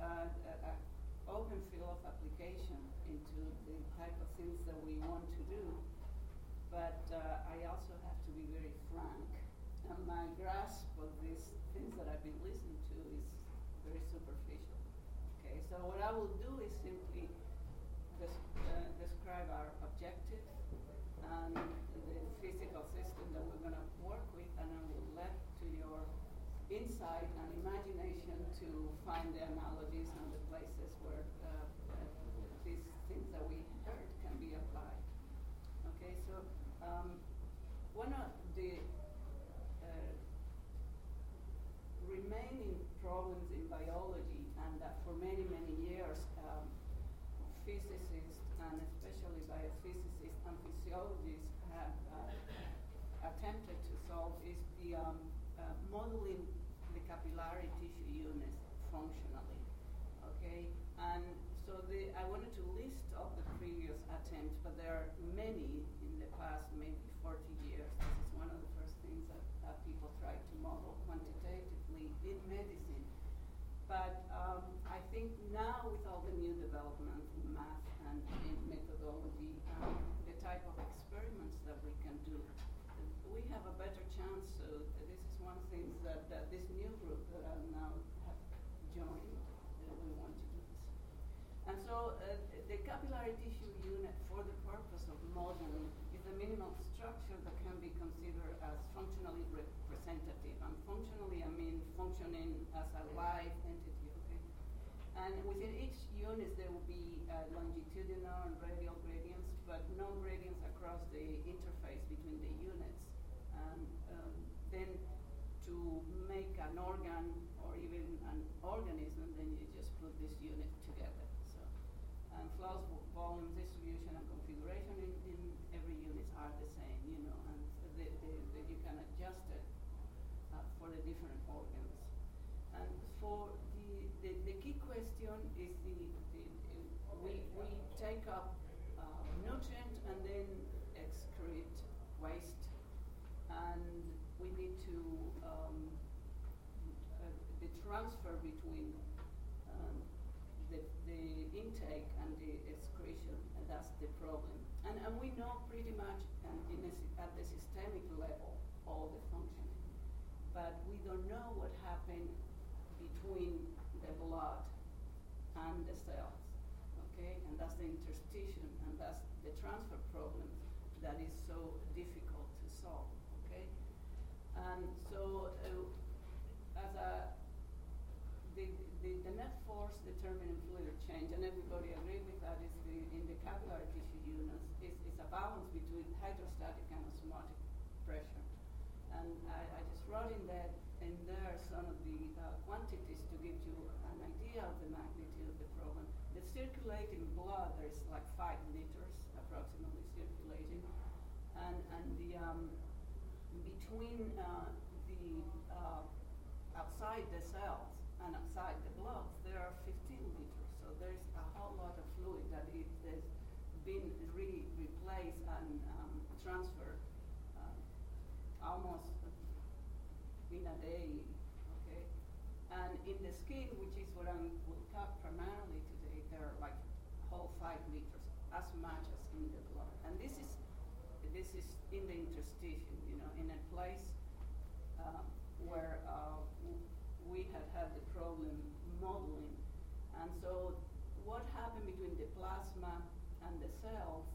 a open field of application into the type of things that we want to do. But I also have to be very frank. And my grasp of these things that I've been listening to is very superficial. Okay, so what I will do is simply describe our objective and the physical system that we're going to work with, and I will let to your insight and imagination to find the analogies and the places where these things that we heard can be applied. Okay, so one of the remaining problems in biology, and that for many, many years physicists and especially biophysicists and physiologists have attempted to solve, is the modeling the capillary tissue units functionally. Okay, and so I wanted to list of the previous attempts, but there are many in the past maybe 40 years. This is one of the first things that people tried to model quantitatively in medicine. But I think now with all the new developments in math and in methodology and the type of experiments that we can do, we have a better chance. So this is one thing that this new group that I now have joined, we want to do this. And so the capillary tissue unit for the purpose of modeling is the minimal structure that can be considered as functionally representative. And functionally, I mean functioning as a live entity, okay? And within each unit, there will be longitudinal and radial gradients, but no gradients across the interface between the units. And then to make an organ or even an organism, then you just put this unit together. So, and flow, volume, distribution, and configuration in every unit are the same, you know, and you can adjust it for the different organs. And for the key question is we take up nutrient and then excrete waste, and we need to the transfer between the intake and the excretion, and that's the problem. And we know pretty much at the systemic level all the functioning, but we don't know what happened between the blood and the cells, okay? And that's the interstitium, and that's the transfer problem that is so difficult to solve, okay? And so the net force determining fluid change, and everybody agree with that, is in the capillary tissue units, is a balance between hydrostatic and osmotic pressure. And I just wrote in there some of the quantities to give you an idea of the magnitude of the problem. The circulating blood, there's like 5 liters approximately circulating, and the between outside the cells and outside the blood, there are 15 liters. So there's a whole lot of fluid that has been replaced and transferred almost in a day, okay? And in the skin, which is what I will talk primarily today, there are like whole 5 liters, as much as in the blood. And this is in the interstitium, you know, in a place where we had the problem modeling. And so what happened between the plasma and the cells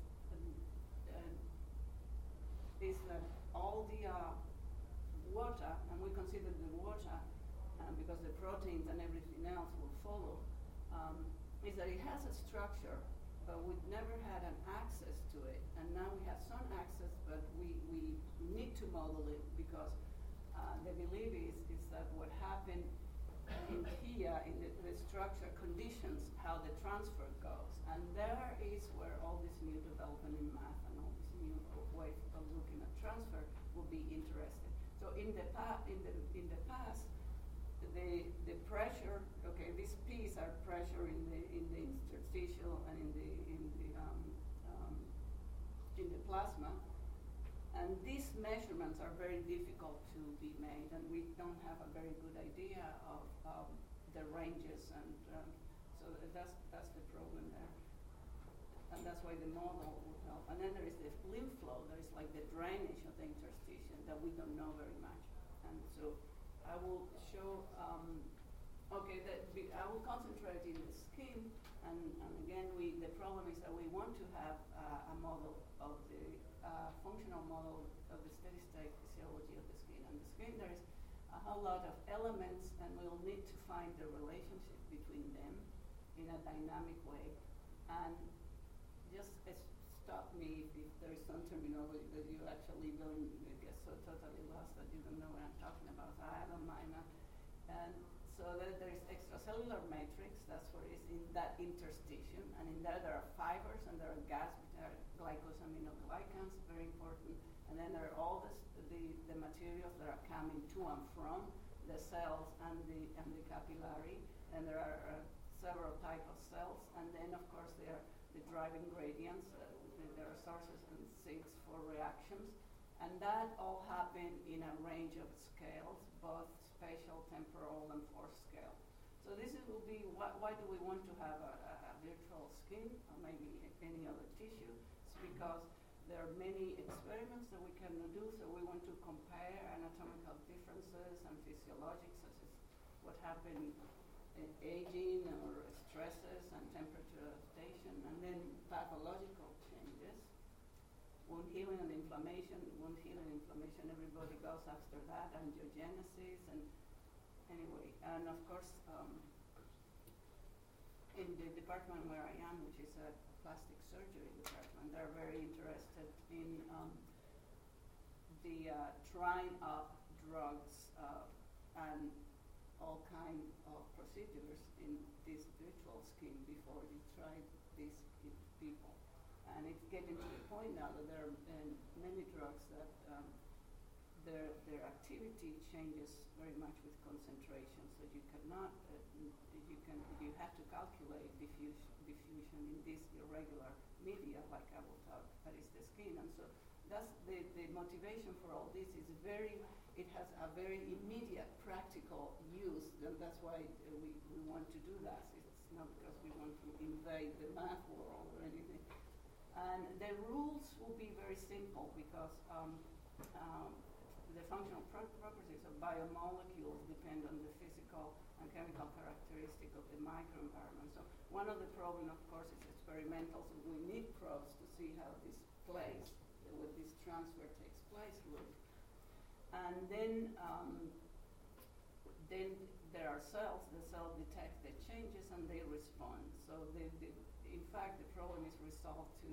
is that all the water, and we consider the water, because the proteins and everything else will follow, is that it has a structure, but we've never had an access to it. And now we have some access, but we need to model it, because the belief is that what happened in here, in the structure conditions how the transfer goes. And there is where all this new development in math and all this new way of looking at transfer will be interesting. So in the past, the pressure, okay, these P's are pressure in the interstitial and in the plasma, and these measurements are very difficult to be made, and we don't have a very good idea of the ranges, and so that's the problem there. And that's why the model would help. And then there is the lymph flow. There is like the drainage of the interstitium that we don't know very much. And so I will show, I will concentrate in the skin. And again, the problem is that we want to have a model of the functional model of the steady state physiology of the skin. And the skin, there is a whole lot of elements, and we'll need to find the relationship between them in a dynamic way. And just stop me if there is some terminology that you actually don't get so totally lost that you don't know what I'm talking about. I don't mind that. And so there is extracellular matrix, that's what is in that interstitium, and in there are fibers and there are gas, which are glycosaminoglycans, very important. And then there are all the materials that are coming to and from the cells and the capillary, and there are several types of cells, and then of course there are the driving gradients, there are sources and sinks for reactions, and that all happen in a range of scales, both spatial, temporal, and force scale. So this will be why do we want to have a virtual skin, or maybe any other tissue? It's because there are many experiments that we can do, so we want to compare anatomical differences and physiologic, such as what happened in aging or stresses and temperature adaptation, and then pathological changes, wound healing and inflammation. Wound healing and inflammation, everybody goes after that, angiogenesis, and anyway, and of course, in the department where I am, which is a plastic surgery department, they're very interested in the trying up drugs and all kinds of procedures in this virtual skin before you try these people. And it's getting to the point now that there are many drugs that their activity changes very much with concentration. So you cannot, you have to calculate diffusion in this irregular media, like I will talk, that is the skin. And so that's the motivation for all this is it has a very immediate practical use, and that's why we want to do that. It's not because we want to invade the math world or anything. And the rules will be very simple because the functional properties of biomolecules depend on the physical and chemical characteristic of the microenvironment. So one of the problems, of course, is experimental, so we need probes to see how this plays, what this transfer takes place with. And then there are cells. The cell detects the changes and they respond. So in fact, the problem is resolved to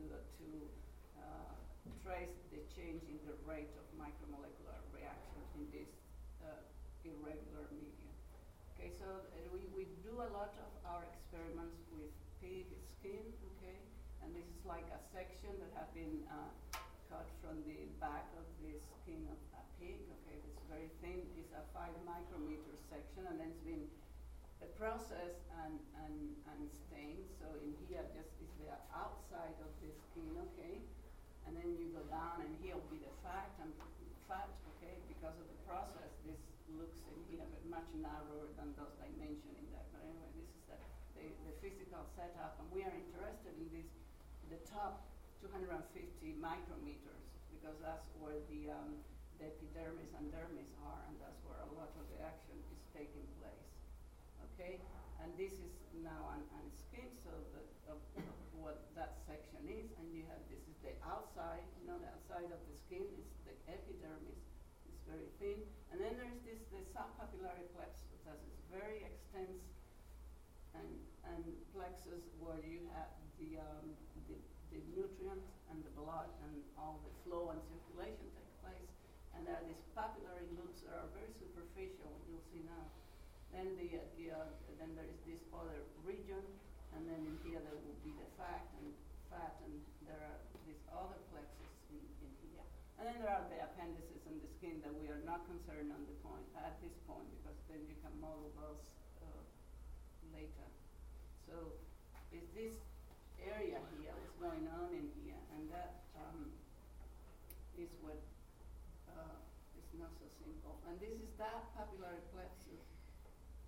trace the change in the rate of micromolecular reactions in this irregular medium. Okay, so we do a lot of our experiments with pig skin, okay, and this is like a section that has been cut from the back of the skin of a pig, okay, it's very thin, it's a 5 micrometer section, and then it's been processed and stained, so in here just is the outside of the skin, okay, and then you go down and here will be the fat, okay, because of the process, this looks in here much narrower than those dimensions in there, but anyway, this is the physical setup, and we are interested in this, the top 250 micrometers, because that's where the epidermis and dermis are, and that's where a lot of the action is taking place. Okay, and this is now on skin, so of what that section is, and you have this is the outside, the outside of the skin is the epidermis, it's very thin, and then there's the subpapillary plexus that is very extensive, and plexus where you have the nutrients and the blood and all the flow and circulation take place, and there are these papillary loops that are very superficial, you'll see now. Then then there is this other region, and then in here there will be the fat, and there are these other plexus in here. And then there are the appendices and the skin that we are not concerned on at this point, because then you can model those later. So is this area here, what's going on in here, and that is what is not so simple. And this is that papillary plexus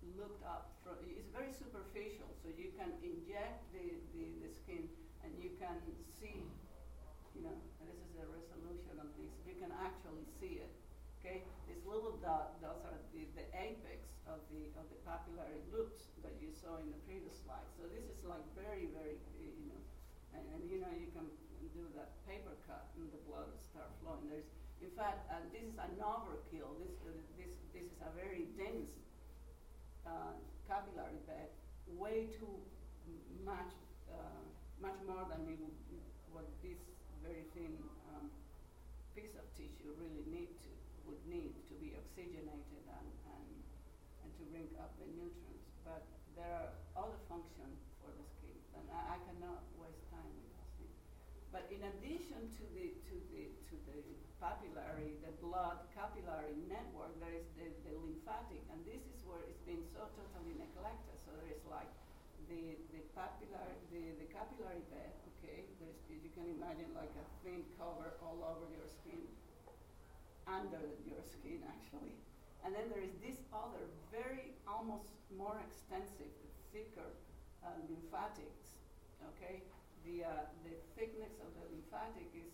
looked up from, it's very superficial, so you can inject the skin and you can see, you know, and this is the resolution of this, you can actually see it, okay? This little dot, those are the apex of the papillary loops that you saw in the previous slide. So this is like very, very, you know, and you know, you can do that paper cut and the blood will start flowing. There's, in fact, this is an overkill. This is a very dense capillary bed, way too much more than what this very thin piece of tissue really would need to be oxygenated and to bring up the nutrients. But there are other functions for the skin, and I cannot waste time with this. But in addition to the papillary, the blood capillary network, there is the lymphatic, and this is where it's been so totally neglected. So there is like the capillary bed, okay? You can imagine like a thin cover all over your skin, under your skin actually. And then there is this other very almost more extensive, thicker lymphatics, okay? The thickness of the lymphatic is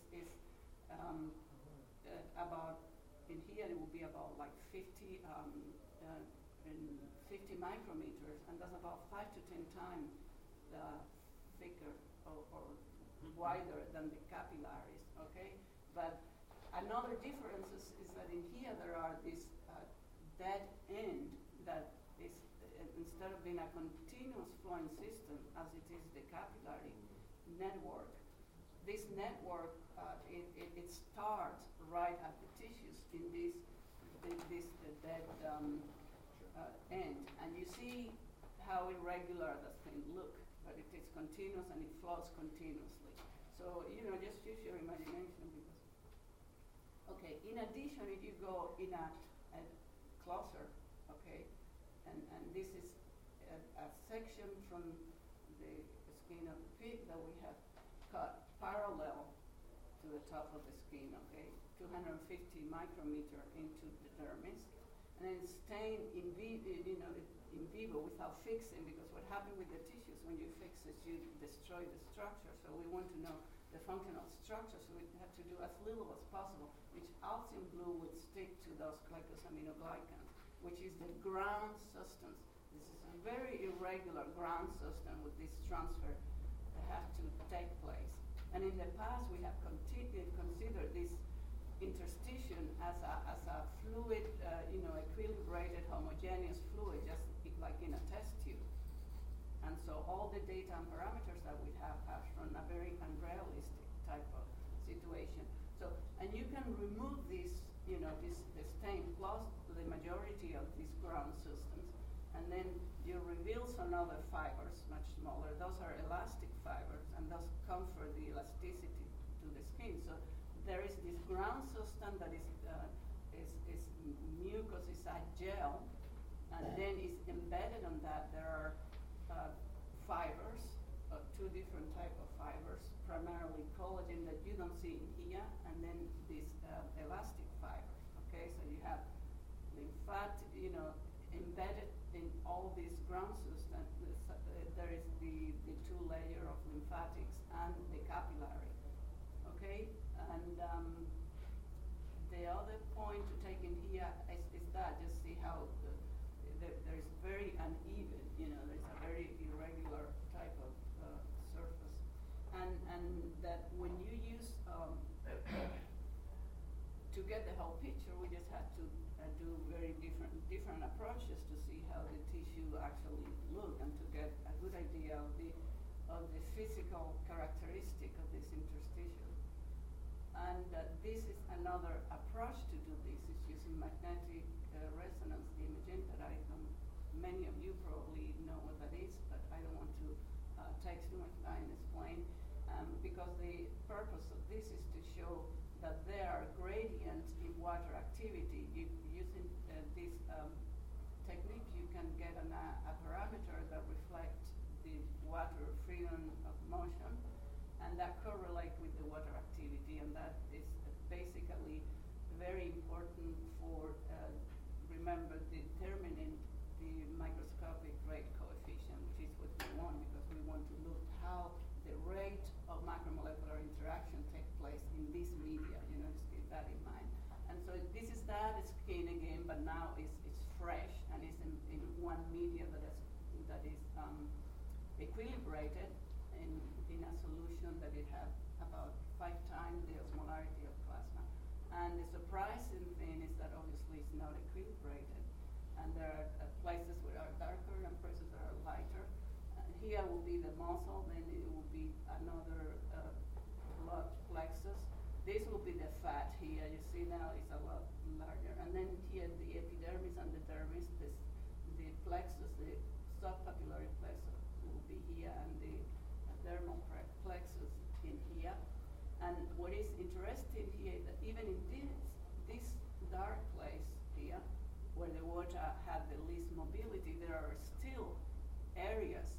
about, in here it will be about like 50 micrometers, and that's about 5 to 10 times thicker or wider than the capillaries, okay? But another difference is that in here there are this dead end that is, instead of being a continuous flowing system as it is the capillary network, this network, it starts right at the tissues in this dead end. And you see how irregular that thing look, but it is continuous and it flows continuously. So, you know, just use your imagination because, okay, in addition, if you go in a closer, okay, and this is a section from the skin of the pig that we have cut parallel to the top of the skin, okay, 250 micrometer into the dermis, and then stained in vivo without fixing, because what happens with the tissues when you fix it, you destroy the structure. So we want to know the functional structure, so we have to do as little as possible, which Alcium blue would stick to those glycosaminoglycans, which is the ground substance. This is a very irregular ground substance with this transfer that has to take place. And in the past, we have considered this interstitium as a fluid, equilibrated, homogeneous fluid, just like in a test tube. And so all the data and parameters that we have are from a very unrealistic type of situation. So, and you can remove this, the stain plus the majority of these ground systems, and then you reveal some other fibers, much smaller. Those are elastic fibers, and those confer the elasticity to the skin. So there is this ground system that is mucus, is a gel, and then is embedded on that. There are fibers, two different type of fibers, primarily collagen that you don't see in here, and then these elastic fibers. Okay, so you have lymphatic, embedded in all these ground systems. There is the two layer of lymphatics and the capillary. Okay, and the other point to take in here is that just see how there is very uneven. There's a very irregular type of surface, and that when you use to get the whole picture, we just had to do very different approaches to see how the tissue actually look and to get a good idea of the physical characteristic of this interstitium. And this is another approach to do this, is using magnetic resonance imaging that many of you probably know what that is, but I don't want to take too much time to explain, because the purpose of this is to show that there are gradients in water activity. Using this technique, you can get a parameter that reflects the water freedom of motion, and that correlates with the water activity, and that is basically very important for, remember, determining the microscopic rate coefficient, which is what we want because we want to look how the rate of macromolecular interaction take place in this media, just keep that in mind. And so this is that skin again, but now it's fresh and it's in one media that is equilibrated in a solution that it has about 5 times the osmolarity of plasma. And the surprising thing is that obviously it's not equilibrated. And there are places that are darker and places that are lighter. Here will be the muscle, then it will be another blood plexus. This will be the fat here. You see now it's a lot larger. And then here the epidermis and the dermis, the plexus, the subpapillary plexus will be here, and the dermal plexus in here. And what is interesting here is that even in this dark place here, where the water had the least mobility, there are still areas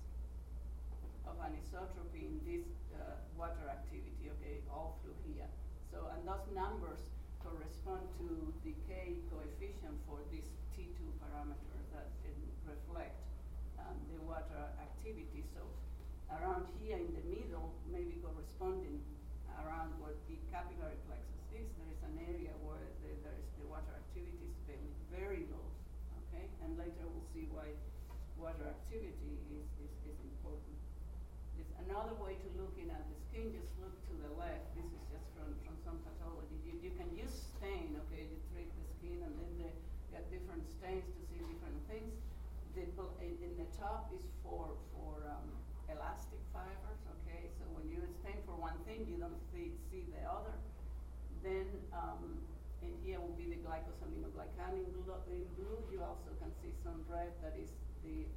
of anisotropy in this water activity, okay, all through here. So, and those numbers correspond to the K coefficient for these T2 parameters that reflect the water activity. So around here in the middle, maybe corresponding around what the capillary plexus is, there is an area where there is the water activity is very, very low, okay? And later we'll see why water activity is important. There's another way to looking at the skin, just look to the left. This is just from some pathology. You can use stain, okay? You treat the skin and then they get different stains to see different things. In the top is for elastic fibers, okay? So when you stain for one thing, you don't see the other. Then in here will be the glycosaminoglycan in blue. You also can see some red that is the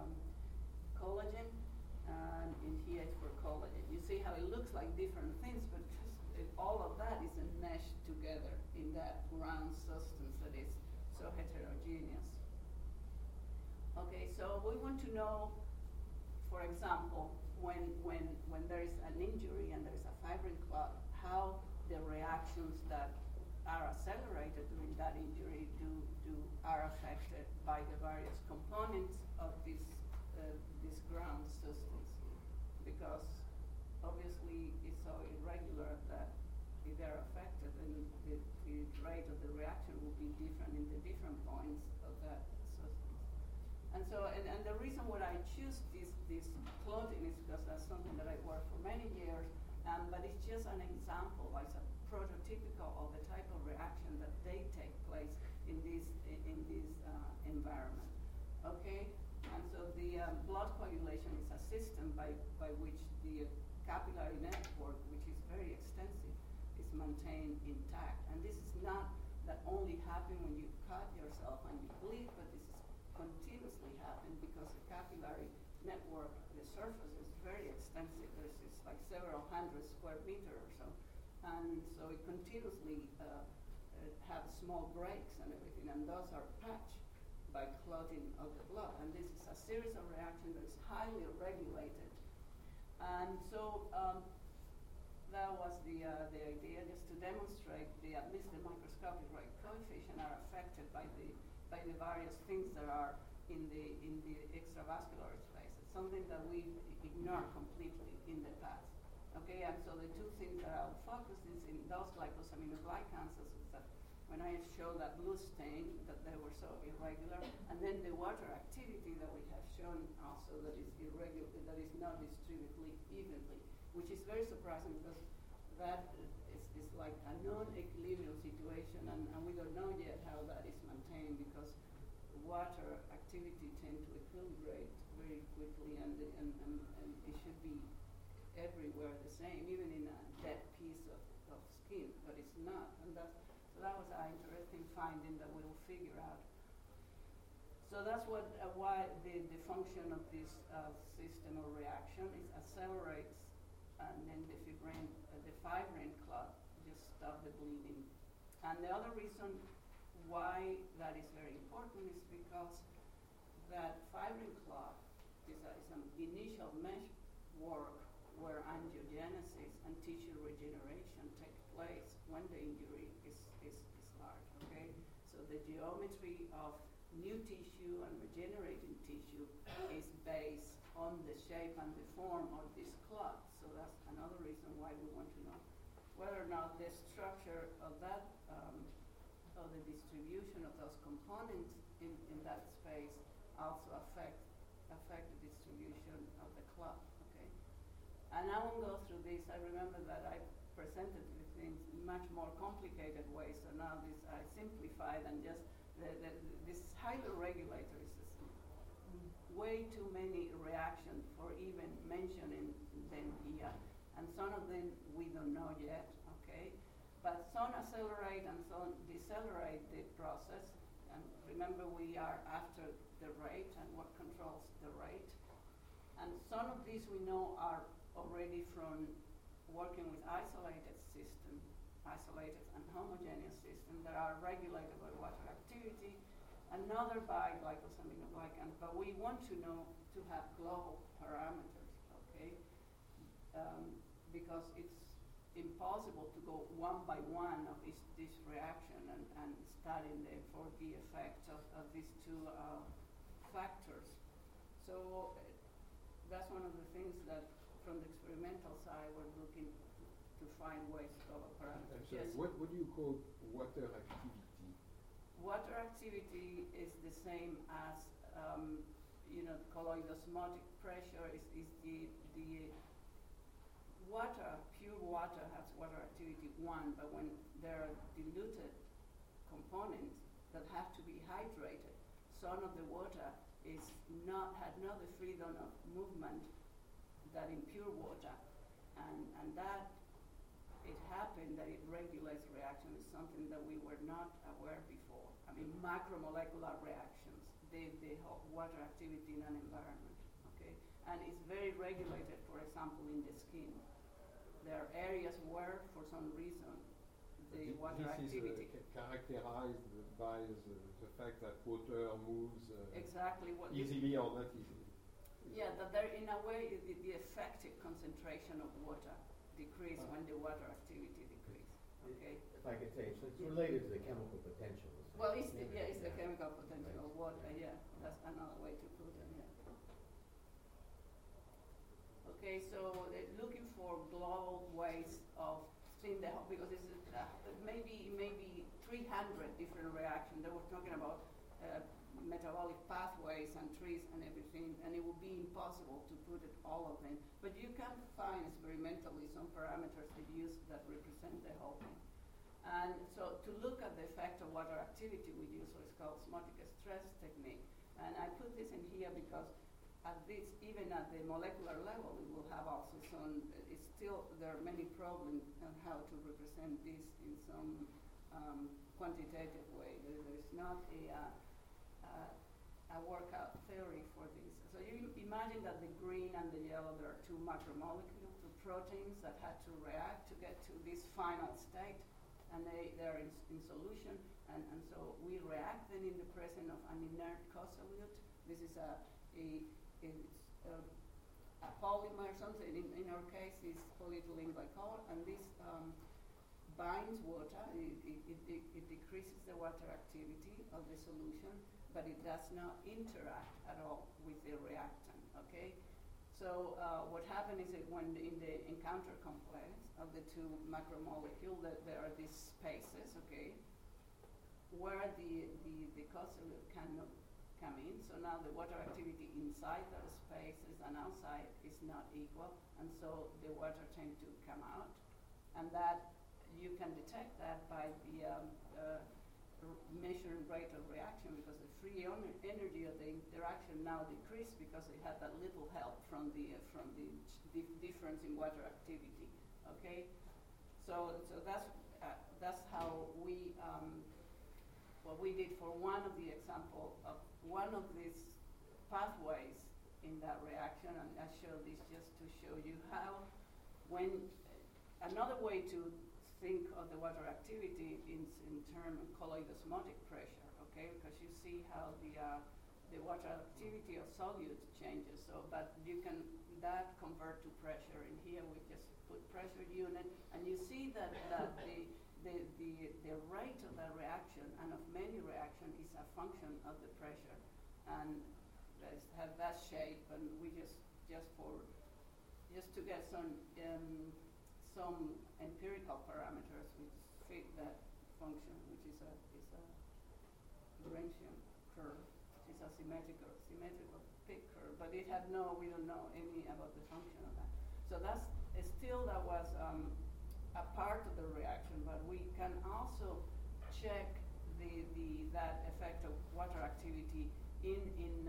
collagen, and in here it's for collagen. You see how it looks like different things, but just all of that is enmeshed together in that round substance that is so heterogeneous. Okay, so we want to know, for example, when there is an injury and there is a fibrin clot, how the reactions that are accelerated during that injury are affected by the various components of this ground substance, because obviously it's so irregular that if they're affected, then the rate of the reaction will be different in the different points of that substance. And so, and the reason why I choose this clothing is because that's something that I worked for many years, but it's just an example, it's a prototypical of the type of reaction that they take place in this environment. Okay, and so the blood coagulation is a system by which the capillary network, which is very extensive, is maintained intact. And this is not that only happen when you cut yourself and you bleed, but this is continuously happen because the capillary network, the surface is very extensive. It's like several hundred square meters or so. And so it continuously have small breaks and everything, and those are patched by clotting of the blood. And this is a series of reactions that is highly regulated. And so that was the idea, just to demonstrate at least the microscopic rate coefficient are affected by the various things that are in the extravascular space. It's something that we ignore completely in the past. Okay, and so the two things that I'll focus is in those glycosaminoglycans, that when I show that blue stain, that they were so irregular, and then the water activity that we have shown also that is irregular, that is not distributed evenly, which is very surprising because that is like a non-equilibrium situation, and we don't know yet how that is maintained because water activity tends to equilibrate very quickly, and it should be everywhere the same, even in a dead piece of skin, but it's not. And so that was an interesting finding that we'll figure out. So that's why the function of this system or reaction is accelerates, and then the fibrin clot just stop the bleeding. And the other reason why that is very important is because that fibrin clot is an initial mesh work where angiogenesis and tissue regeneration take place when the injury is large, okay? So the geometry of new tissue and regenerating tissue is based on the shape and the form of this clot. So that's another reason why we want to know whether or not the structure of that, of the distribution of those components in that space also affect the distribution of the clot, okay? And I won't go through this. I remember that I presented these things in much more complicated ways, so now I simplified and just, this highly regulatory system, way too many reactions for even mentioning them here. And some of them we don't know yet, okay? But some accelerate and some decelerate the process. And remember, we are after the rate and what controls the rate. And some of these we know are already from working with isolated and homogeneous systems that are regulated by water activity, another by glycosaminoglycan. But we want to know to have global parameters, okay? Because it's impossible to go one by one of this reaction and studying the 4D effect of these two factors. So that's one of the things that from the experimental side we're looking to find ways to global parameters. I'm sorry, yes. what do you call water activity? Water activity is the same as colloidosmotic pressure is the water, pure water has water activity 1, but when there are diluted components that have to be hydrated, some of the water had not the freedom of movement that in pure water, and that it happened that it regulates reaction is something that we were not aware before. I mean, macromolecular reactions, the water activity in an environment, okay? And it's very regulated, for example, in the skin. There are areas where, for some reason, the water activity... This is characterized by the fact that water moves exactly what easily or not easily. Yeah, that there, in a way, the effective concentration of water decrease when the water activity decrease. Okay. If I could say, so it's related to the chemical potential. Well, it's the chemical potential of water. Yeah, that's another way to put it. Yeah. Okay, so looking for global ways of seeing the because this is maybe 300 different reactions. They were talking about metabolic pathways and trees and everything, and it would be impossible to put it all of them. But you can find experimentally some parameters that represent the whole thing. And so to look at the effect of water activity, we use what is called osmotic stress technique. And I put this in here because even at the molecular level, we will have also some, there are many problems on how to represent this in some quantitative way. There is not a workout theory for this. So you imagine that the green and the yellow, there are two macromolecules, two proteins that had to react to get to this final state, and they're in solution, and so we react then in the presence of an inert co-solute. This is a polymer, something, in our case is polyethylene glycol, and this binds water, it decreases the water activity of the solution, but it does not interact at all with the reactant, okay? So what happens is that when in the encounter complex of the two macromolecules, that there are these spaces, okay, where the co-solute cannot come in. So now the water activity inside those spaces and outside is not equal, and so the water tends to come out, and that you can detect that by the measuring rate of reaction, because the free energy of the interaction now decreased because it had that little help from the difference in water activity. Okay, so that's how we what we did for one of the example of one of these pathways in that reaction, and I show this just to show you how when another way to think of the water activity in terms of colloidosmotic pressure, okay? Because you see how the water activity of solutes changes. So, but you can convert to pressure. In here we just put pressure unit, and you see that the rate of that reaction and of many reaction is a function of the pressure, and have that shape, and we just to get some empirical parameters which fit that function, which is a Lorentzian curve, which is a symmetrical peak curve, but we don't know any about the function of that. So that was a part of the reaction, but we can also check that effect of water activity in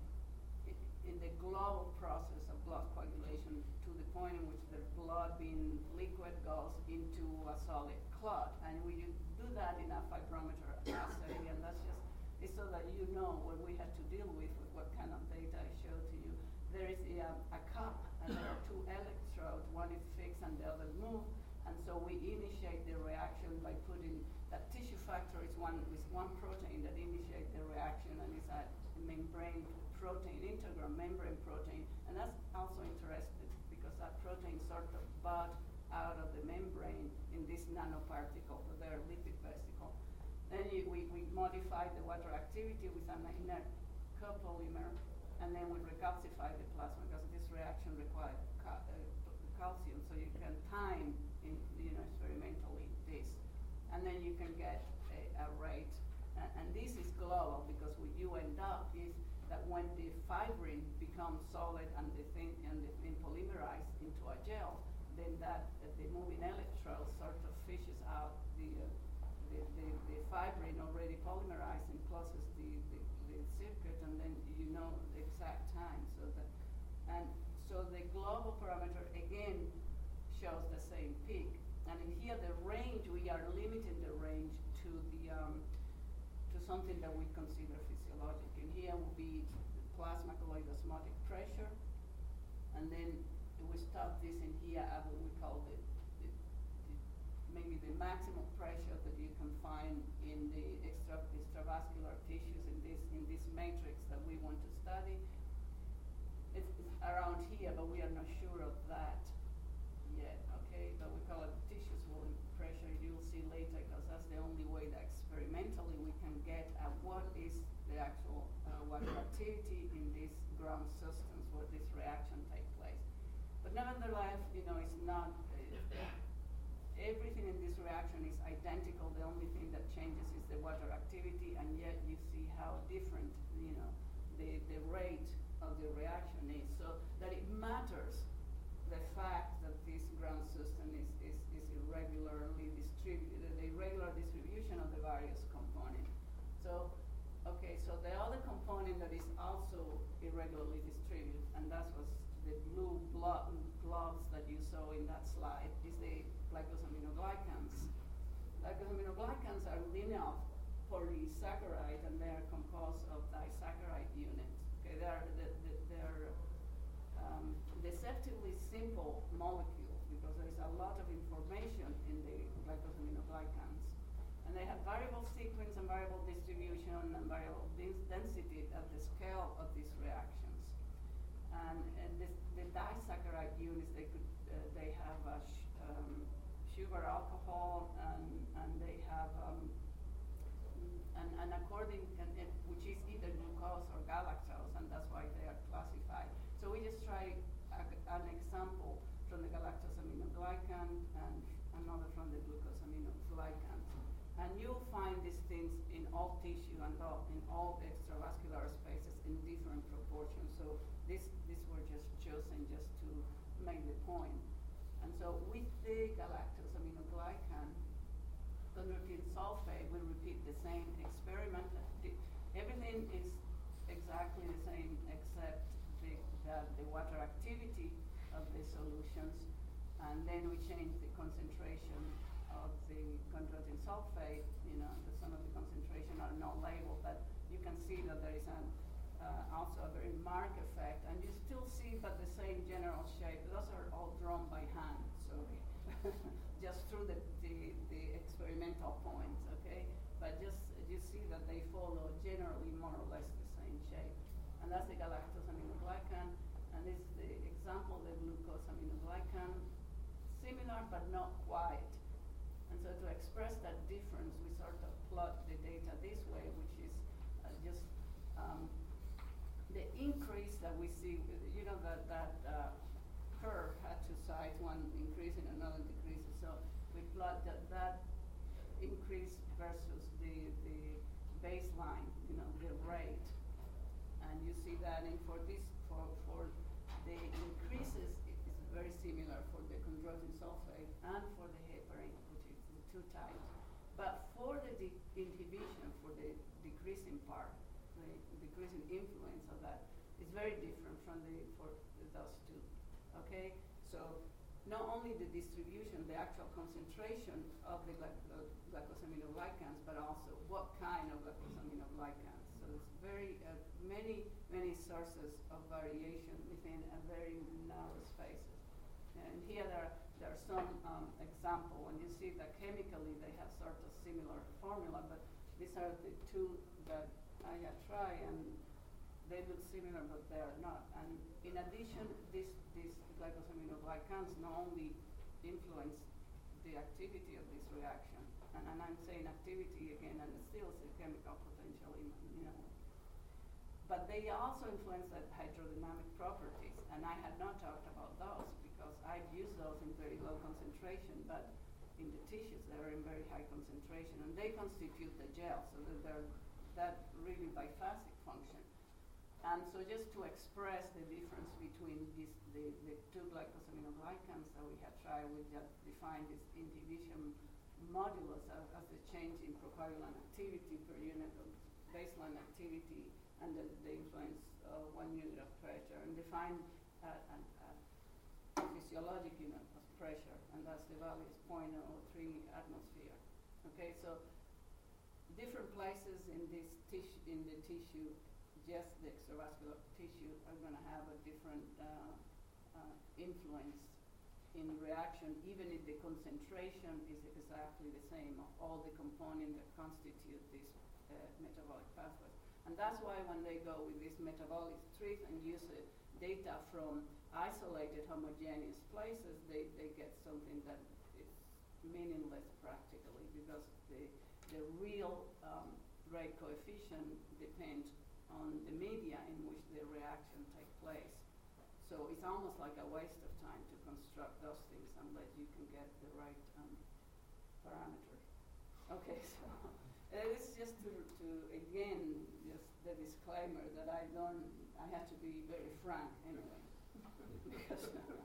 the global process of blood coagulation, to the point in which the blood being liquid goes into a solid clot, and we do that in a fibrometer assay, and it's so that you know what we had to deal with what kind of data I showed to you. There is a cup, and there are two electrodes, one is fixed and the other moved, and so we initiate the reaction by putting that tissue factor is one protein that initiates the reaction, and it's a membrane protein, integral membrane protein, and that's also interesting because that protein sort of bud out of the membrane in this nanoparticle, so they're lipid vesicle. Then we modify the water activity with an inert copolymer, and then we recalcify the plasma because this reaction requires calcium, so you can time experimentally this, and then you can get a rate, and this is global because what you end up is that when the fibrin becomes solid and the thing polymerized into a gel, then the moving electrode sort of fishes out the fibrin already polymerized and closes the circuit, and then you know the exact time. So the global parameter again shows the same peak, and in here the range, we are limiting the range to to something that we consider physiologic. And here would be the plasma colloid osmotic pressure, and then we stop this in here at what we call maybe the maximum pressure that you can find in the extravascular tissues in this matrix that we want to study. It's around here, but we are not sure of that yet, okay? But we call it tissue swelling pressure. You'll see later, because that's the only way that experimentally we can get at what is the actual water activity in this ground substance where this reaction takes place. But nevertheless, it's not, everything in this reaction is identical. The only thing that changes is the water activity, and yet you see how different, the rate of the reaction is. So that it matters the fact that this ground system is irregularly distributed, the irregular distribution of the various components. So the other component that is also irregularly distributed, and that was the blue blobs that you saw in that slide, is the glycosaminoglycans. Glycosaminoglycans are linear polysaccharide, and they are composed of disaccharide units. Okay, they are deceptively simple molecules because there is a lot of information in the glycosaminoglycans, and they have variable sequence and variable distribution and variable density at the scale of these reactions. And the disaccharide units, they have sugar, alcohol, and they have and according, which is either glucose or galactose, and that's why they are classified. So we just try an example from the galactosaminoglycan and another from the glucosaminoglycan. And you'll find these things in all tissue and in all extravascular spaces in different proportions. So these were just chosen just to make the point. And so with the galactosaminoglycan, converting sulfate, we repeat the same experiment. Everything is exactly the same except the water activity of the solutions, and then we change the concentration of the converting sulfate. Some of the concentration are not labeled, but you can see that there is also a very marked effect, and you still see but the same general shape. Those are all drawn by hand, so just through the experimental points, okay? But just you see that they follow generally more or less the same shape. And that's the galactosaminoglycan, and this is the example, the glucosaminoglycan, similar but not quite. And so to express that difference, we sort of plot the data this way, which is just the increase that we see, you know, that curve had two sides, one increasing, another decreasing. So we plot that increase versus the baseline, you know, the rate. And you see that for the increases, it is very similar for the chondroitin sulfate and for the heparin, which is the 2 times. But for the inhibition, for the decreasing part, the decreasing influence of that is very different for those two. Okay, so not only the distribution, the actual concentration of the glycosaminoglycans, but also what kind of glycosaminoglycans. So it's very many sources of variation within a very narrow spaces. And here there are some example, and you see that chemically they have sort of similar formula, but these are the two that I have tried, and they look similar, but they are not. And in addition, these glycosaminoglycans not only influence the activity of this reaction, and I'm saying activity again, and it still is a chemical potential, you know, but they also influence the hydrodynamic properties, and I had not talked about those because I've used those in very low concentration, but in the tissues they are in very high concentration, and they constitute the gel, so that they're that really biphasic function. And so just to express the difference between the 2 glycosaminoglycans that we have tried, we just defined this inhibition modulus as the change in procoagulant activity per unit of baseline activity and the influence of 1 unit of pressure, and define a physiologic unit of pressure, and that's the value is 0.03 atmosphere. Okay, so different places in the tissue, just the extravascular tissue, are going to have a different influence in reaction, even if the concentration is exactly the same of all the components that constitute these metabolic pathways. And that's why when they go with this metabolic tree and use data from isolated homogeneous places, they get something that is meaningless practically, because the real rate coefficient depends on the media in which the reaction takes place. So it's almost like a waste of time to construct those things unless you can get the right parameters. Okay, so this is just to again, just the disclaimer that I have to be very frank anyway. Because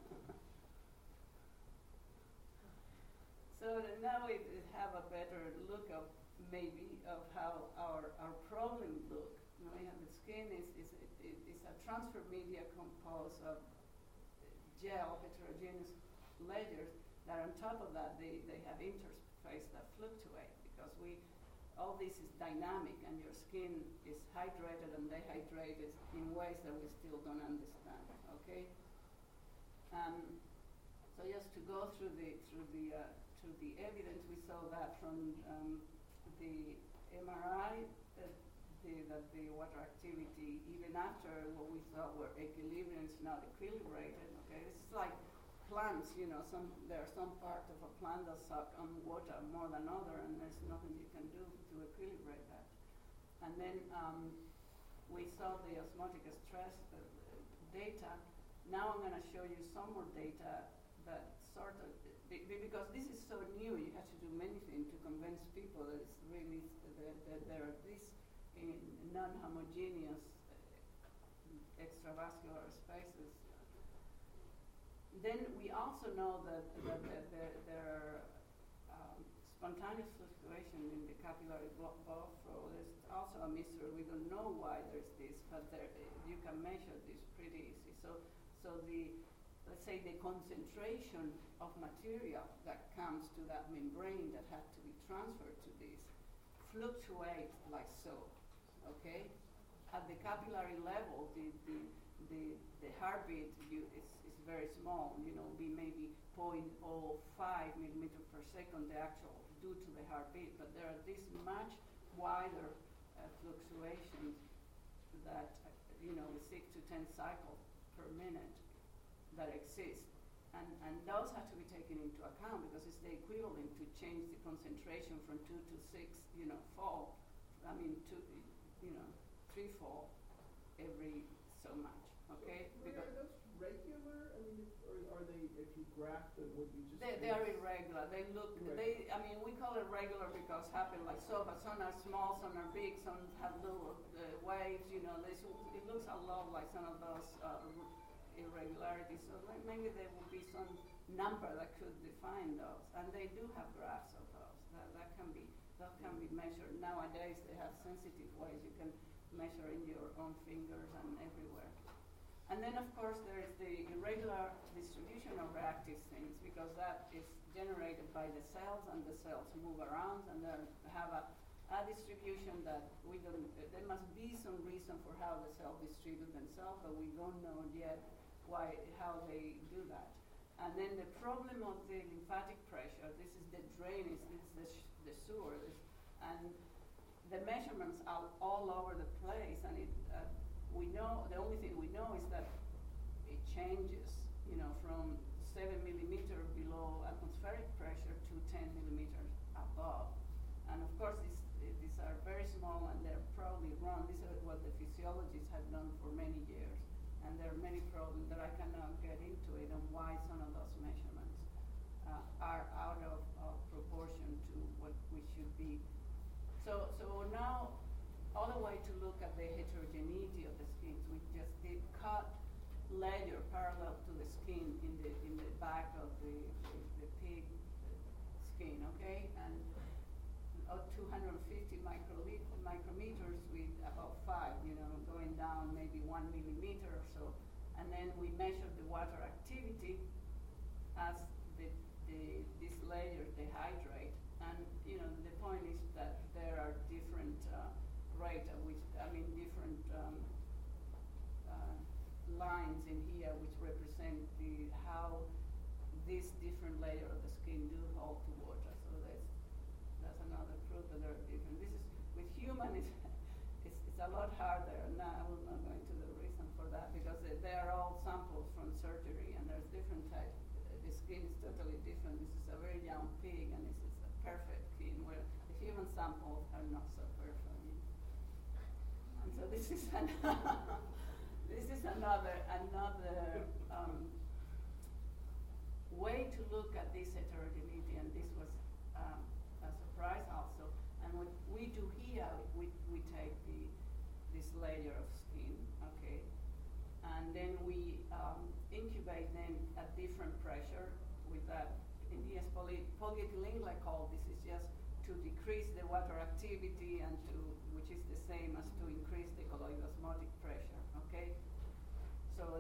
so now we have a better look of maybe of how our problem look. You know, the skin is a transfer media composed of gel, heterogeneous layers that on top of that they have interface that fluctuate, because all this is dynamic, and your skin is hydrated and dehydrated in ways that we still don't understand. Okay. So just to go through the evidence, we saw that from the MRI that the water activity, even after what we thought were equilibrium, is not equilibrated. Okay, this is like plants. You know, there are some part of a plant that suck on water more than other, and there's nothing you can do to equilibrate that. And then we saw the osmotic stress data. Now I'm going to show you some more data that sort of, because this is so new, you have to do many things to convince people that it's really that there are these in non-homogeneous extravascular spaces. Then we also know that there are spontaneous fluctuation in the capillary blood flow. There's also a mystery. We don't know why there's this, but you can measure this pretty easy. So let's say the concentration of material that comes to that membrane that has to be transferred to this fluctuates like so. Okay, at the capillary level, the heartbeat is very small. You know, be maybe 0.05 millimeters per second, the actual due to the heartbeat. But there are these much wider fluctuations that 6 to 10 cycles per minute that exist. and those have to be taken into account because it's the equivalent to change the concentration from 2 to 6, fold. I mean, 3-fold every so much. Okay. Are those regular? I mean, or are they? If you graph them, would you just? They are irregular. They look. Irregular. I mean, we call it regular because happen like so, but some are small, some are big, some have little waves. It looks a lot like some of those irregularities. So maybe there will be some number that could define those, and they do have graphs of those. That can be measured. Nowadays, they have sensitive ways you can measure in your own fingers and everywhere. And then, of course, there is the irregular distribution of reactive things because that is generated by the cells, and the cells move around, and they have a distribution that we don't. There must be some reason for how the cells distribute themselves, but we don't know yet how they do that. And then the problem of the lymphatic pressure. This is the drainage. This is the sewers, and the measurements are all over the place, and we know, the only thing we know is that it changes, from 7 millimeters below atmospheric pressure to 10 millimeters above. And of course, these are very small, and they're probably wrong. These are what the physiologists have done for many years. And there are many problems that I cannot get into it on why some of those measurements are out of proportion to what we should be. So now, other way to look at the heterogeneity of the skins, we just did cut layer parallel to the skin in the back of the pig skin, okay, and 250 micrometers with about 5, going down maybe 1 millimeter or so, and then we measured the water activity as these layers dehydrate, and the point is that there are different rate at which, different lines in here which represent how this different layer of the skin do hold to water. So that's another proof that they're different. This is with human. It's a lot harder. Now I will not go into the reason for that because they are all samples from surgery, and there's different types. The skin is totally different. This is a very young pig, and this is a perfect skin, where the human samples are not so perfect. And so this is another way to look at this heterogeneity, and this was a surprise also. And what we do here, we take this layer of skin, okay, and then we incubate them at different pressure with that. In here, polyethylene glycol. This is just to decrease the water activity and which is the same as to increase the colloidosmotic pressure, okay? So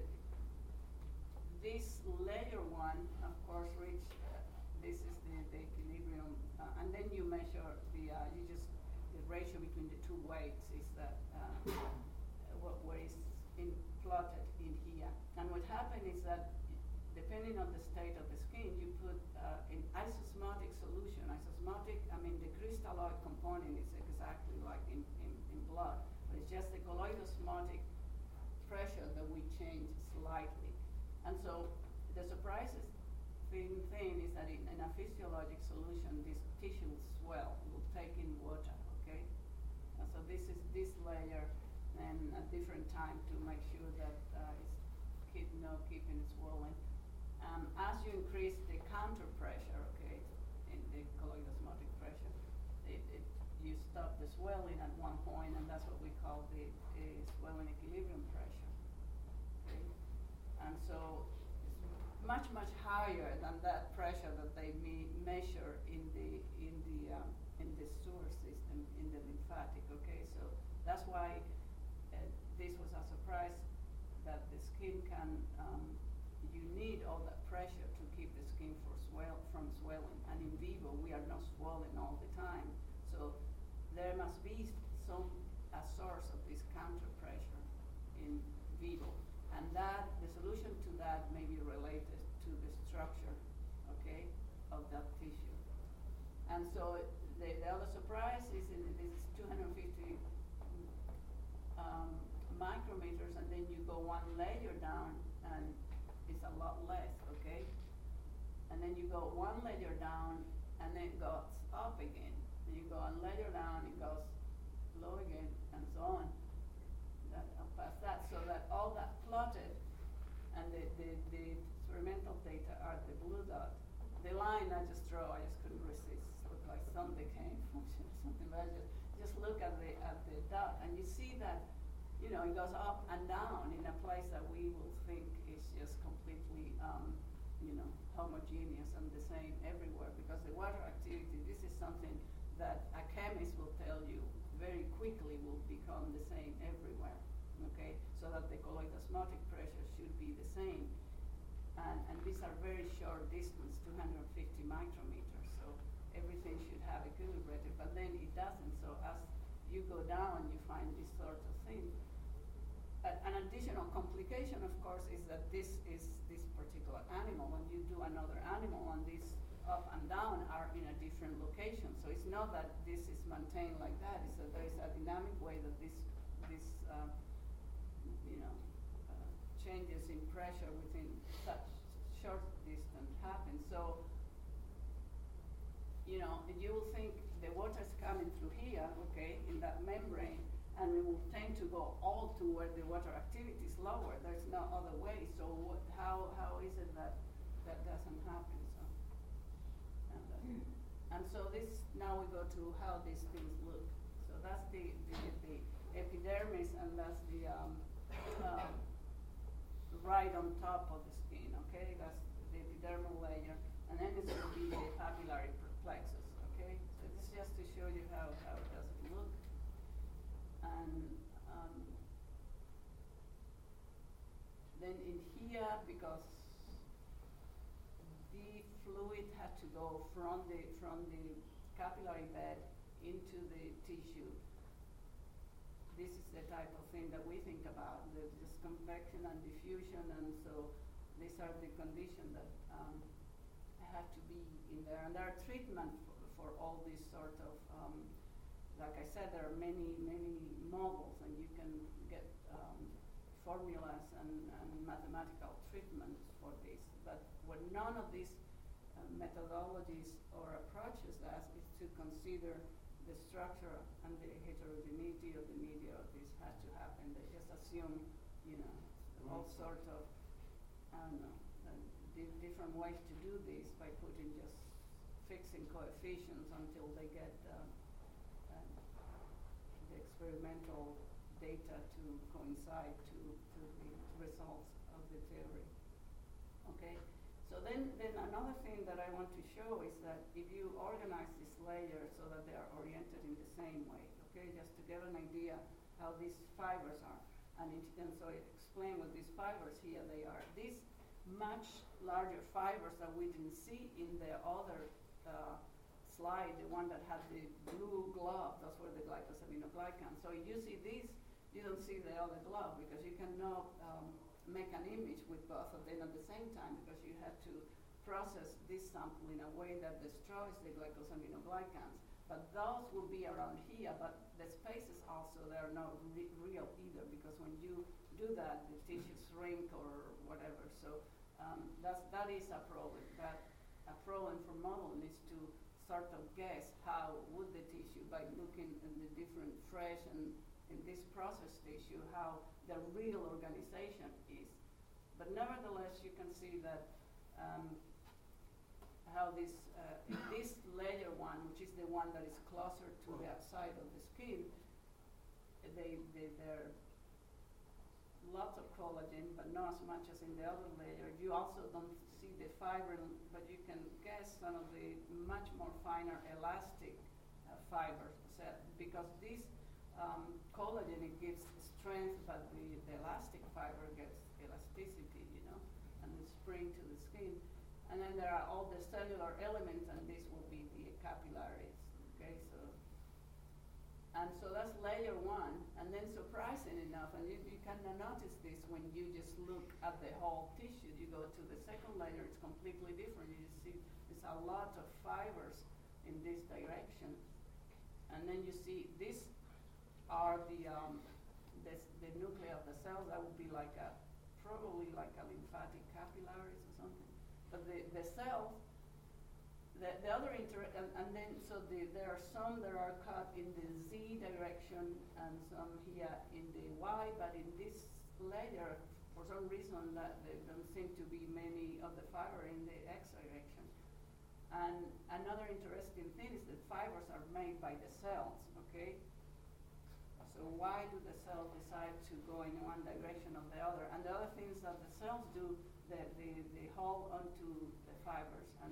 this layer one, of course, this is the equilibrium, and then you measure the ratio between the two weights is that what is plotted in here. And what happened is that depending on the state of the skin, you put in isosmotic solution. Isosmotic, the crystalloid component is exactly like in blood, but it's just the colloidosmotic pressure that we change slightly. And so the surprising thing is that in a physiologic solution, this tissue will swell, it will take in water, okay? And so this is this layer, and at different time to make sure that it's keeping it swollen. As you increase the counter pressure, okay, in the colloidosmotic pressure, you stop the swelling at one point, and that's what we call the swelling equilibrium pressure. Okay, and so it's much higher than that pressure that they measure in the sewer system in the lymphatic. Okay, so that's why this was a surprise that the skin can. You need all that pressure to keep the skin from swelling, and in vivo we are not swollen all the time. So there must be a source of this counter pressure in vivo, and that the solution to that may be related to the structure, okay, of that tissue. And so the other surprise is this is 250 micrometers, and then you go one layer down, and it's a lot less, okay? okay? And then you go one layer down, and then it goes up again. And you go one layer down, it goes low again, and so on. Past that, so that all that plotted and the experimental data are the blue dot. The line I just draw, I just couldn't resist. It looked like some decaying function or something, but I just look at the dot, and you see that, you know, it goes up and down in a place that we will think is just completely, you know, homogeneous and the same everywhere, because the water activity, this is something that a chemist will tell you very quickly will become the same everywhere. Okay, so that the colloidosmotic pressure should be the same. And these are very short distance, 250 micrometers, so everything should have equilibrated, but then it doesn't. So as you go down, you find this sort of thing. An additional complication, of course, is that this particular animal, when you do another animal, and this up and down are in a different location. So it's not that this is maintained like that. It's that there is a dynamic way that this changes in pressure within such short distance happen. So, you know, you will think the water is coming through here, okay, in that membrane, and we will tend to go all to where the water activity is lower. There's no other way. So how is it that that doesn't happen? So, and so this, now we go to how these things look. So that's the epidermis, and that's the right on top of the skin, okay? That's the epidermal layer, and then it's going to be the papillary plexus, okay? So this is just to show you how it does look. And then in here, because the fluid had to go from the capillary bed into the tissue, this is the type of thing that we think about, this convection and diffusion, and so these are the conditions that have to be in there. And there are treatments for all these sort of, like I said, there are many models, and you can get formulas and mathematical treatments for this. But what none of these methodologies or approaches does is to consider the structure and the heterogeneity of the media. This has to happen. They just assume, you know, all sorts of, I don't know, different ways to do this by putting just fixing coefficients until they get the experimental data to coincide to the results of the theory. Okay. So then another thing that I want to show is that if you organize these layers so that they are oriented in the same way, okay, just to get an idea how these fibers are, and so I explain what these fibers here they are. These much larger fibers that we didn't see in the other slide, the one that had the blue glove, those were the glycosaminoglycans. So you see these, you don't see the other glove because you cannot make an image with both of them at the same time, because you have to process this sample in a way that destroys the glycosaminoglycans. But those will be around here, but the spaces also, they are not real either, because when you do that, the tissues shrink or whatever. So that is a problem. That a problem for modeling is to sort of guess how would the tissue, by looking at the different fresh and in this processed tissue, how the real organization is. But nevertheless, you can see that how this, this layer one, which is the one that is closer to the outside of the skin, they're lots of collagen, but not as much as in the other layer. You also don't see the fiber, but you can guess some of the much more finer elastic fibers, because this collagen, it gives strength, but the elastic fiber gets elasticity, you know, and the spring to the skin. And then there are all the cellular elements, and this will be the capillaries, okay? So that's layer one, and then surprising enough, and you can notice this when you just look at the whole tissue. You go to the second layer, it's completely different. You just see there's a lot of fibers in this direction. And then you see these are the nuclei of the cells. That would be like probably like a lymphatic capillaries or something. the cells, the other and then so there are some that are cut in the Z direction and some here in the Y, but in this layer, for some reason, that there don't seem to be many of the fiber in the X direction. And another interesting thing is that fibers are made by the cells, okay? So why do the cells decide to go in one direction or the other? And the other thing is that the cells do, they hold onto the fibers, and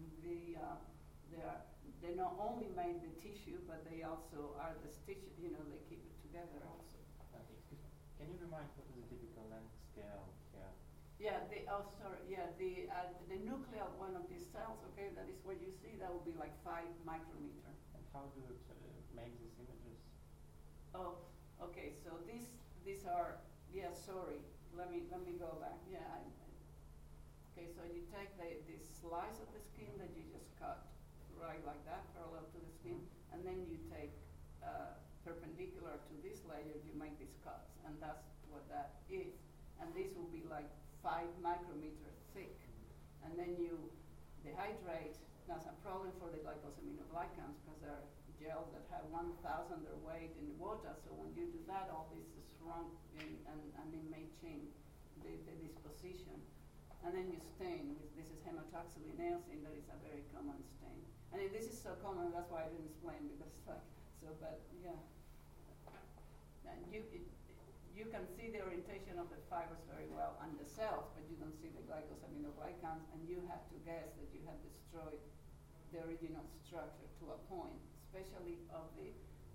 they not only make the tissue, but they also are the stitches, you know, they keep it together also. Excuse me. Can you remind what is a typical length scale here? Yeah, the nuclear one of these cells, okay, that is what you see, that would be like 5 micrometer. And how do you make these images? Oh, okay, so these are, yeah, sorry, let me go back. Yeah, okay, so you take this slice of the skin that you just cut right like that, parallel to the skin, and then you take perpendicular to this layer, you make these cuts, and that's what that is. And this will be like 5 micrometers thick. And then you dehydrate. That's a problem for the glycosaminoglycans because they're gels that have 1,000 their weight in water. So when you do that, all this is shrunk and it may change the disposition. And then you stain. This is hematoxylin eosine, that is a very common stain. And this is so common, that's why I didn't explain, because it's like, so, but yeah. And you can see the orientation of the fibers very well and the cells, but you don't see the glycosaminoglycans, and you have to guess that you have destroyed the original structure to a point, especially of the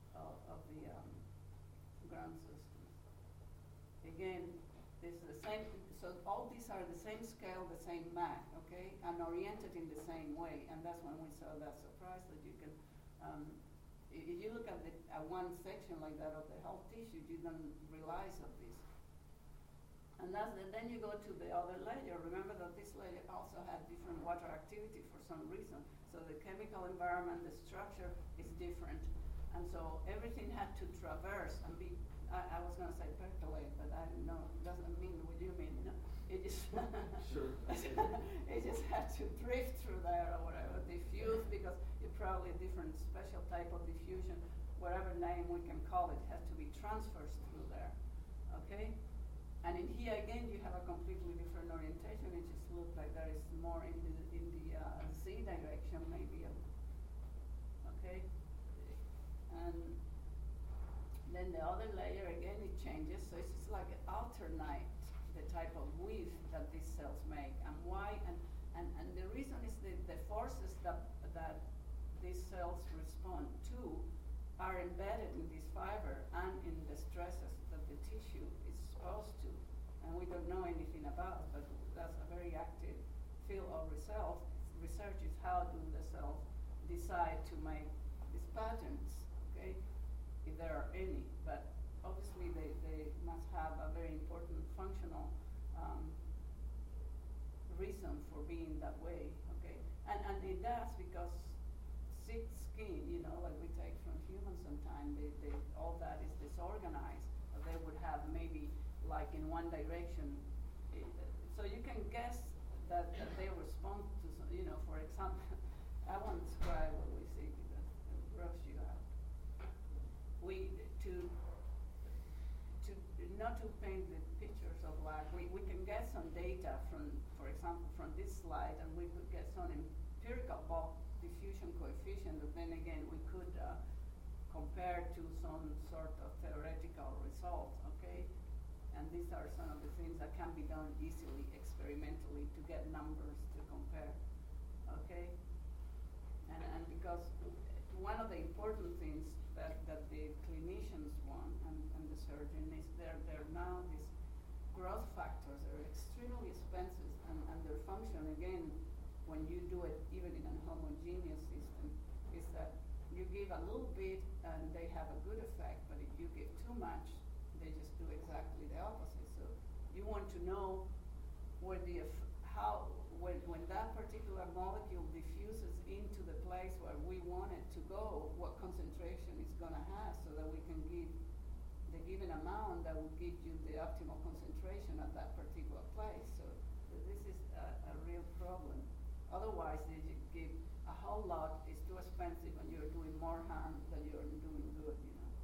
ground systems. Again, this is the same. So all these are the same scale, the same Mach, okay, and oriented in the same way, and that's when we saw that surprise that you can. If you look at one section like that of the whole tissue, you don't realize of this. And then you go to the other layer. Remember that this layer also had different water activity for some reason. So the chemical environment, the structure is different. And so everything had to traverse and be, I was going to say percolate, but I don't know, it doesn't mean what you mean. No, it just, Sure. it just had to drift through there or whatever, diffuse, because it's probably a different special type of diffusion, whatever name we can call it, has to be transversed through there, okay? And in here again, you have a completely different orientation. It just looks like there is more in the Z direction, maybe, okay? And then the other layer, again, it changes, so it's just like it alternate the type of weave that these cells make, and why, and the reason is the forces that these cells respond to are embedded in this fiber and in the stresses that the tissue is exposed to, and we don't know anything about, but that's a very active field of research. Is how do the cells decide to make these patterns, okay, if there are any, but obviously they must have a very important functional reason for being that way, okay? And it does, because sick skin, you know, like we take from humans sometimes, all that is disorganized. They would have maybe like in one direction. So you can guess that they respond to, you know, for example, I won't describe what we see because it will gross you out. Not to paint the pictures of life, we can get some data from, for example, from this slide, and we could get some empirical bulk diffusion coefficient, but then again, we could compare to some sort of theoretical results, okay? And these are some of the things that can be done easily experimentally to get numbers to compare, okay? And because one of the important things that the clinicians want and the surgeon is there now these growth factors are extremely expensive, and their function, again, when you do it even in a homogeneous system, is that you give a little bit and they have a good effect, but if you give too much, they just do exactly the opposite. So you want to know where when that particular molecule diffuses into the place where we want it to go, what concentration it's going to have, so that we can give the given amount that will give you the optimal concentration at that particular place. So this is a real problem. Otherwise, they just give a whole lot. It's too expensive, and you're doing more harm than you're doing good. You know.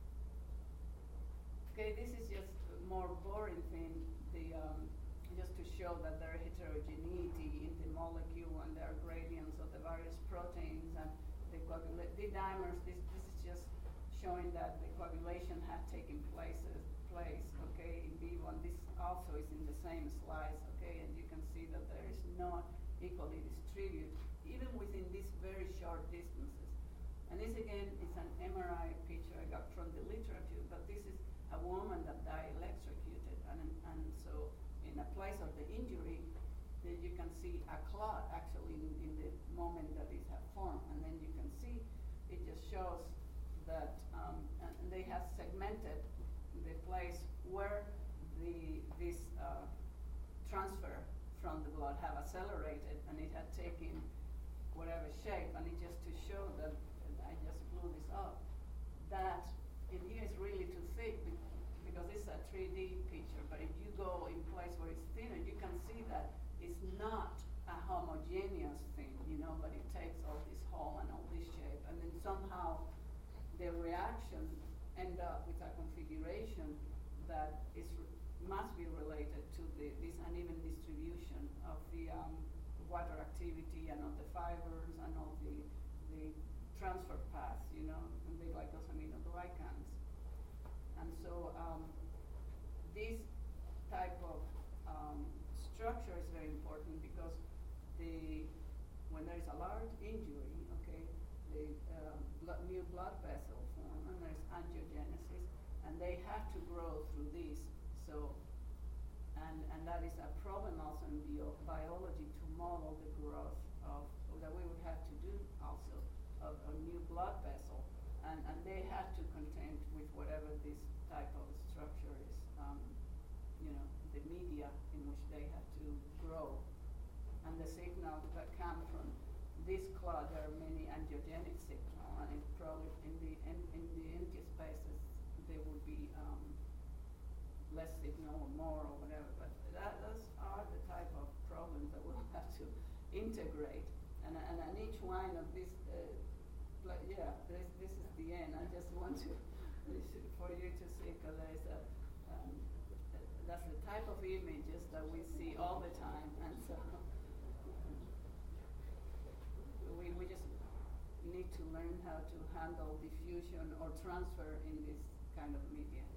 Okay, this is just a more boring thing. Just to show that there are heterogeneity in the molecule and there are gradients of the various proteins and the D-dimers. This is just showing that the coagulation had taken place, okay, in vivo, and this also is in the same slides, okay, and you can see that there is not equally distributed, even within these very short distances. And this again is an MRI picture I got from the literature, but this is a woman that died electrocuted, and so in a place of the injury, that you can see a clot actually in the moment that it had formed, and then you can see it just shows that and they have segmented the place where this transfer from the blood have accelerated, and it had taken whatever shape, and it just to show that, and I just blew this up, that it here is really too thick because it's a 3D picture, but if you go in place where it's thinner, you can see that it's not a homogeneous thing, you know, but it takes all this hole and all this shape, and then somehow the reaction end up with a configuration that must be related to this uneven distribution of the water activity and of the fibers and of the transfer paths, you know, and the glycosaminoglycans. And so this type of structure is very important because when there is a large injury, okay, the new blood vessels form, and there's angiogenesis, and they have to grow through this. So, and that is a problem also in biology to model the growth that we would have to do also of a new blood vessel, and they have to contend with whatever this type of structure is, you know, the media in which they have to grow, and the signals that come from this clot. There are many angiogenic signals, and it probably in the empty spaces there would be less signal or more or whatever. But those are the type of problems that we'll have to integrate, and each one of these. This is the end. I just want to for you to see, because there's that's the type of images that we see all the time, and so we just need to learn how to handle diffusion or transfer in this kind of media.